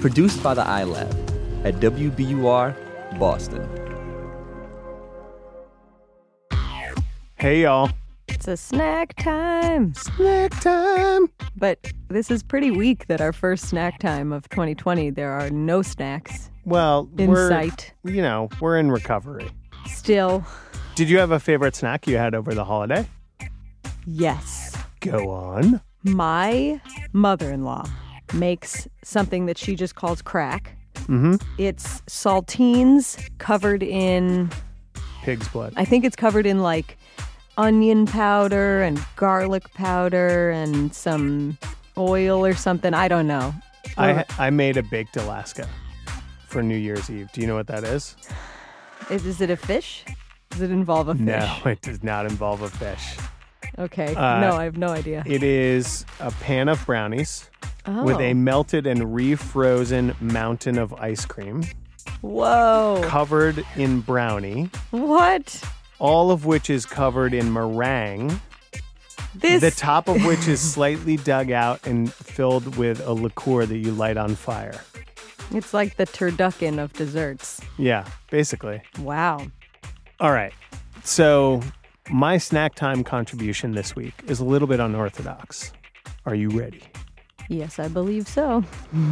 Produced by the iLab at WBUR, Boston. Hey, y'all. It's a snack time. Snack time. But this is pretty weak that our first snack time of 2020, there are no snacks Well, in sight. We're in recovery. Still, Did you have a favorite snack you had over the holiday? yes. Go on. My mother-in-law makes something that she just calls crack. Mm-hmm. It's saltines covered in, Pig's blood. I think it's covered in like onion powder and garlic powder and some oil or something. I don't know. I made a baked Alaska for New Year's Eve. Do you know what that is? Is it a fish? Does it involve a fish? No, it does not involve a fish. Okay. No, I have no idea. It is a pan of brownies Oh. with a melted and refrozen mountain of ice cream Whoa. covered in brownie, What? all of which is covered in meringue, This the top of which is slightly dug out and filled with a liqueur that you light on fire. It's like the turducken of desserts. Yeah, basically. Wow. All right. So my snack time contribution this week is a little bit unorthodox. Are you ready? Yes, I believe so.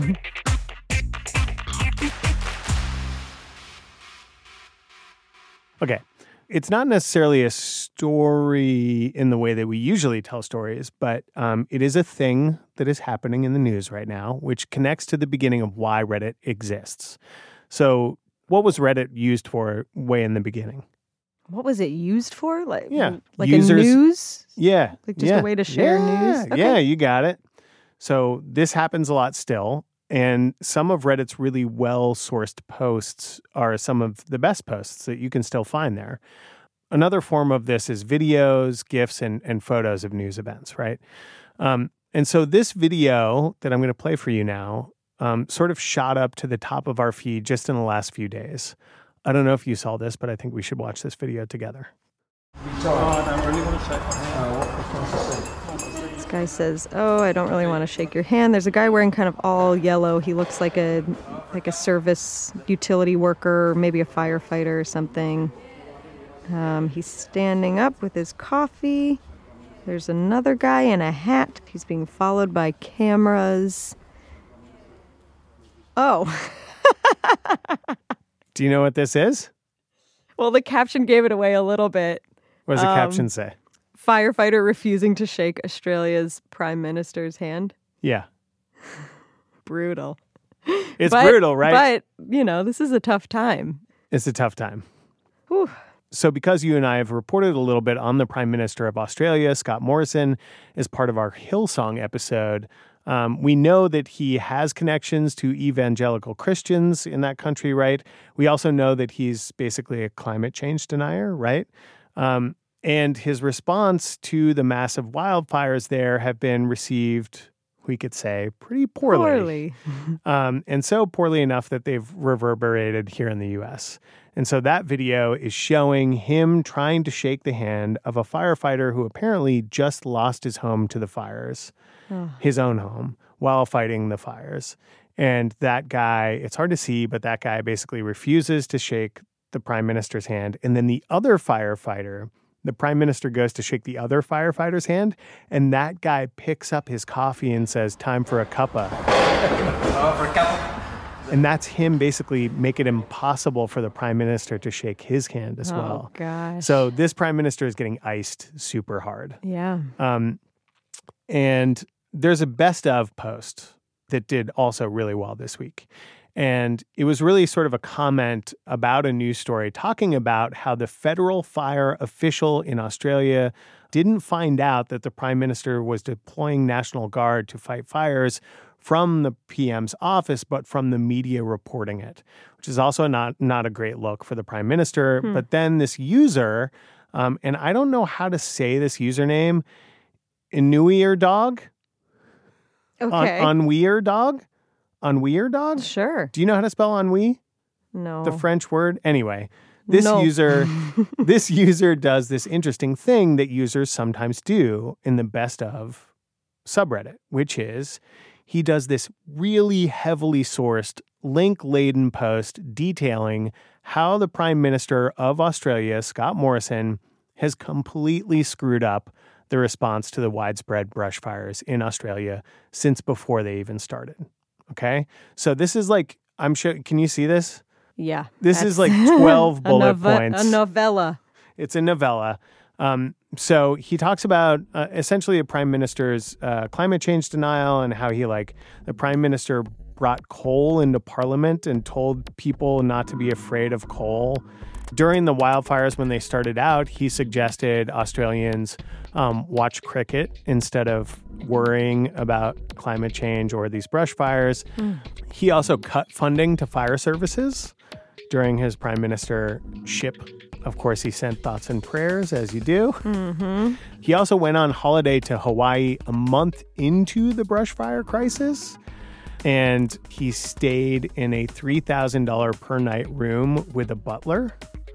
Okay. It's not necessarily a story in the way that we usually tell stories, but it is a thing that is happening in the news right now, which connects to the beginning of why Reddit exists. So what was Reddit used for way in the beginning? What was it used for? Like Users, a news? Yeah. Like just a way to share news? Okay. Yeah, you got it. So this happens a lot still. And some of Reddit's really well-sourced posts are some of the best posts that you can still find there. Another form of this is videos, GIFs, and photos of news events, right? And so this video that I'm going to play for you now sort of shot up to the top of our feed just in the last few days. I don't know if you saw this, but I think we should watch this video together. This guy says, "Oh, I don't really want to shake your hand." There's a guy wearing kind of all yellow. He looks like a service utility worker, maybe a firefighter or something. He's standing up with his coffee. There's another guy in a hat. He's being followed by cameras. Oh. Do you know what this is? Well, the caption gave it away a little bit. What does the caption say? Firefighter refusing to shake Australia's Prime Minister's hand. Yeah. Brutal. It's brutal, right? But, this is a tough time. It's a tough time. Whew. So because you and I have reported a little bit on the Prime Minister of Australia, Scott Morrison, as part of our Hillsong episode, we know that he has connections to evangelical Christians in that country, right? We also know that he's basically a climate change denier, right? And his response to the massive wildfires there have been received, we could say, pretty poorly. And so poorly enough that they've reverberated here in the U.S. And so that video is showing him trying to shake the hand of a firefighter who apparently just lost his home to the fires, his own home, while fighting the fires. And that guy, it's hard to see, but that guy basically refuses to shake the Prime Minister's hand. And then the other firefighter, the Prime Minister goes to shake the other firefighter's hand, and that guy picks up his coffee and says, "Time for a cuppa." For a cuppa. And that's him basically make it impossible for the Prime Minister to shake his hand as well. Oh, gosh. So this Prime Minister is getting iced super hard. Yeah. And there's a best of post that did also really well this week. And it was really sort of a comment about a news story talking about how the federal fire official in Australia didn't find out that the Prime Minister was deploying National Guard to fight fires from the PM's office, but from the media reporting it, which is also not a great look for the Prime Minister. But then this user, and I don't know how to say this username, Inuier Dog? Okay. Unweir Dog? Unweir Dog? Sure. Do you know how to spell ennui? No. The French word? Anyway, this No. user does this interesting thing that users sometimes do in the best of subreddit, which is he does this really heavily sourced, link-laden post detailing how the Prime Minister of Australia, Scott Morrison, has completely screwed up the response to the widespread brush fires in Australia since before they even started. Okay? So this is like, I'm sure, can you see this? Yeah. This is like 12 bullet points. A novella. It's a novella. So he talks about essentially the Prime Minister's climate change denial and how the Prime Minister brought coal into Parliament and told people not to be afraid of coal. During the wildfires, when they started out, he suggested Australians watch cricket instead of worrying about climate change or these brush fires. He also cut funding to fire services during his prime ministership. Of course, he sent thoughts and prayers, as you do. Mm-hmm. He also went on holiday to Hawaii a month into the brush fire crisis. And he stayed in a $3,000 per night room with a butler.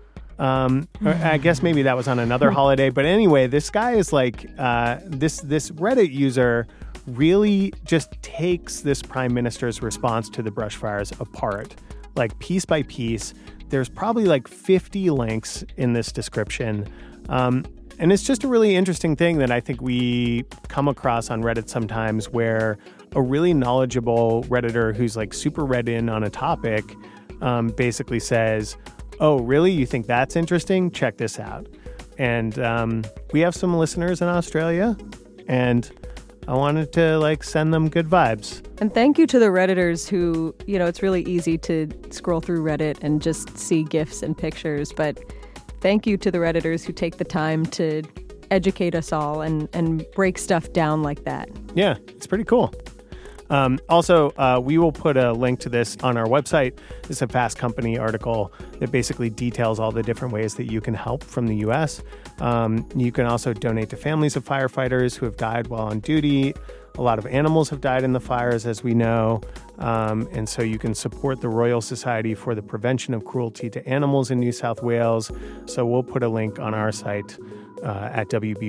Or I guess maybe that was on another holiday. But anyway, this guy is like, this Reddit user really just takes this prime minister's response to the brush fires apart, like piece by piece. There's probably like 50 links in this description. And it's just a really interesting thing that I think we come across on Reddit sometimes, where a really knowledgeable Redditor who's like super read in on a topic basically says, oh, really? You think that's interesting? Check this out. And we have some listeners in Australia, and I wanted to send them good vibes. And thank you to the Redditors who, it's really easy to scroll through Reddit and just see GIFs and pictures, but thank you to the Redditors who take the time to educate us all and break stuff down like that. Yeah, it's pretty cool. Also, we will put a link to this on our website. It's a Fast Company article that basically details all the different ways that you can help from the U.S. You can also donate to families of firefighters who have died while on duty. A lot of animals have died in the fires, as we know. And so you can support the Royal Society for the Prevention of Cruelty to Animals in New South Wales. So we'll put a link on our site at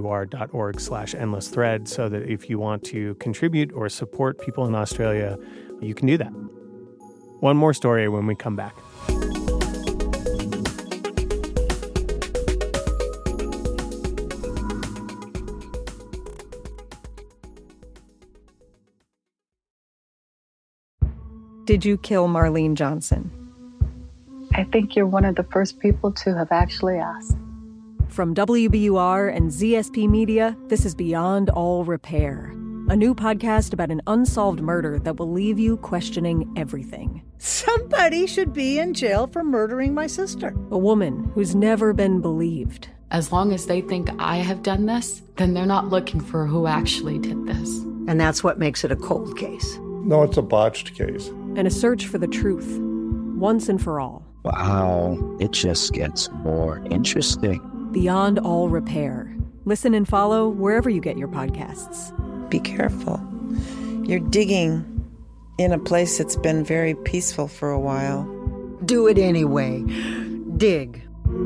wbur.org/endlessthread so that if you want to contribute or support people in Australia, you can do that. One more story when we come back. Did you kill Marlene Johnson? I think you're one of the first people to have actually asked. From WBUR and ZSP Media, this is Beyond All Repair, a new podcast about an unsolved murder that will leave you questioning everything. Somebody should be in jail for murdering my sister. A woman who's never been believed. As long as they think I have done this, then they're not looking for who actually did this. And that's what makes it a cold case. No, it's a botched case. And a search for the truth, once and for all. Wow, it just gets more interesting. Beyond All Repair. Listen and follow wherever you get your podcasts. Be careful. You're digging in a place that's been very peaceful for a while. Do it anyway. Dig.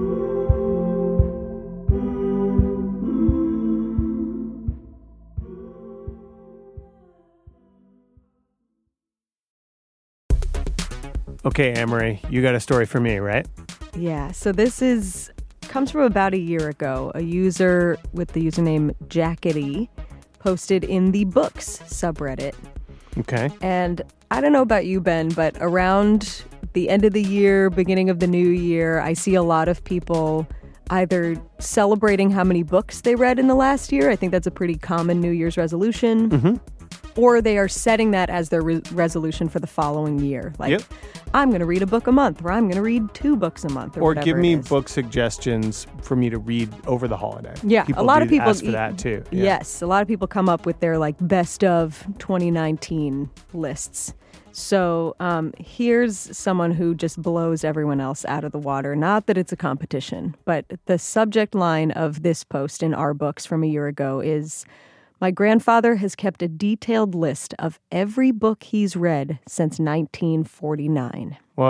Okay, Amory, you got a story for me, right? Yeah, so this comes from about a year ago. A user with the username Jackety posted in the books subreddit. Okay. And I don't know about you, Ben, but around the end of the year, beginning of the new year, I see a lot of people either celebrating how many books they read in the last year. I think that's a pretty common New Year's resolution. Mm-hmm. Or they are setting that as their resolution for the following year. Like, yep. I'm going to read a book a month, or I'm going to read 2 books a month, or give me book suggestions for me to read over the holiday. Yeah, a lot of people ask for that too. Yeah. Yes, a lot of people come up with their best of 2019 lists. So here's someone who just blows everyone else out of the water. Not that it's a competition, but the subject line of this post in our books from a year ago is, my grandfather has kept a detailed list of every book he's read since 1949. Whoa.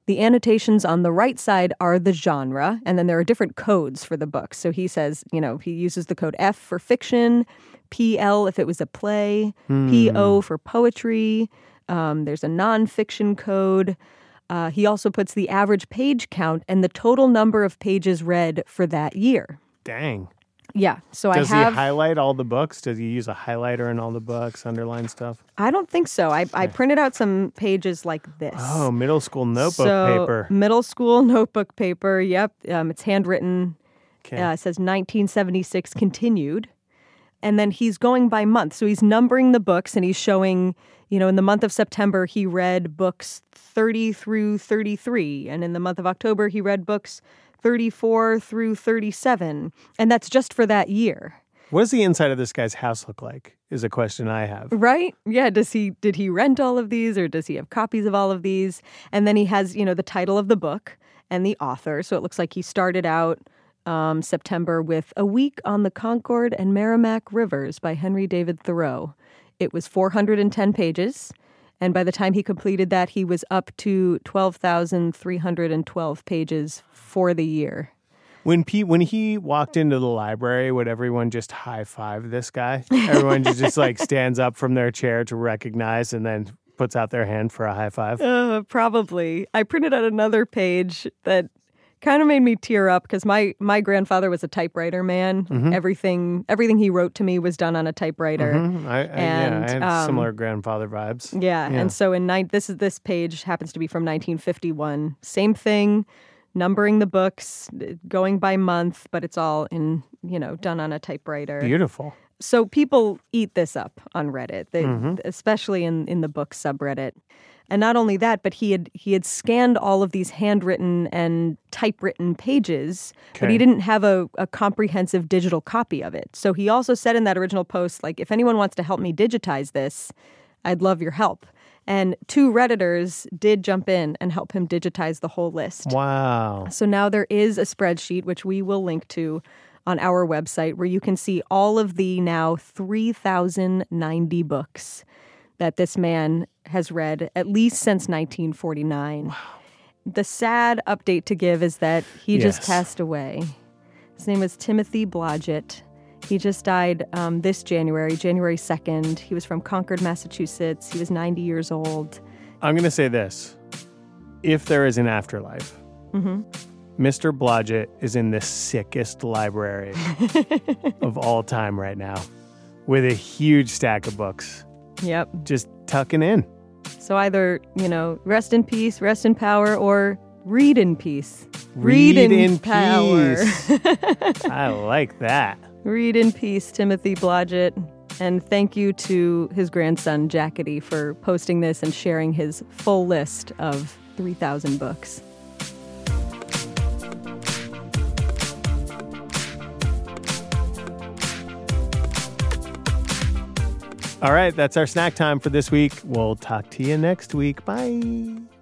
The annotations on the right side are the genre, and then there are different codes for the books. So he says, he uses the code F for fiction, PL if it was a play, PO for poetry. There's a nonfiction code. He also puts the average page count and the total number of pages read for that year. Dang. Yeah. So Does he highlight all the books? Does he use a highlighter in all the books, underline stuff? I don't think so. I printed out some pages like this. Oh, middle school notebook paper. Middle school notebook paper. Yep. It's handwritten. Okay. It says 1976 continued. And then he's going by month. So he's numbering the books and he's showing, in the month of September, he read books 30 through 33. And in the month of October, he read books 34 through 37. And that's just for that year. What does the inside of this guy's house look like is a question I have. Right? Yeah. Did he rent all of these or does he have copies of all of these? And then he has, the title of the book and the author. So it looks like he started out September with A Week on the Concord and Merrimack Rivers by Henry David Thoreau. It was 410 pages. And by the time he completed that, he was up to 12,312 pages for the year. When he walked into the library, would everyone just high-five this guy? Everyone just stands up from their chair to recognize and then puts out their hand for a high five? Probably. I printed out another page that kind of made me tear up because my grandfather was a typewriter man. Mm-hmm. Everything he wrote to me was done on a typewriter. Mm-hmm. I had similar grandfather vibes. Yeah. And so this page happens to be from 1951. Same thing, numbering the books, going by month, but it's all in done on a typewriter. Beautiful. So people eat this up on Reddit, especially in the book subreddit. And not only that, but he had scanned all of these handwritten and typewritten pages, but he didn't have a comprehensive digital copy of it. So he also said in that original post, if anyone wants to help me digitize this, I'd love your help. And 2 Redditors did jump in and help him digitize the whole list. Wow. So now there is a spreadsheet, which we will link to on our website, where you can see all of the now 3,090 books that this man has read, at least since 1949. Wow. The sad update to give is that he just passed away. His name was Timothy Blodgett. He just died this January 2nd. He was from Concord, Massachusetts. He was 90 years old. I'm going to say this. If there is an afterlife, Mr. Blodgett is in the sickest library of all time right now with a huge stack of books. Yep. Just tucking in. So either, rest in peace, rest in power, or read in peace. Read in power. Peace. I like that. Read in peace, Timothy Blodgett. And thank you to his grandson, Jackety, for posting this and sharing his full list of 3,000 books. All right, that's our snack time for this week. We'll talk to you next week. Bye.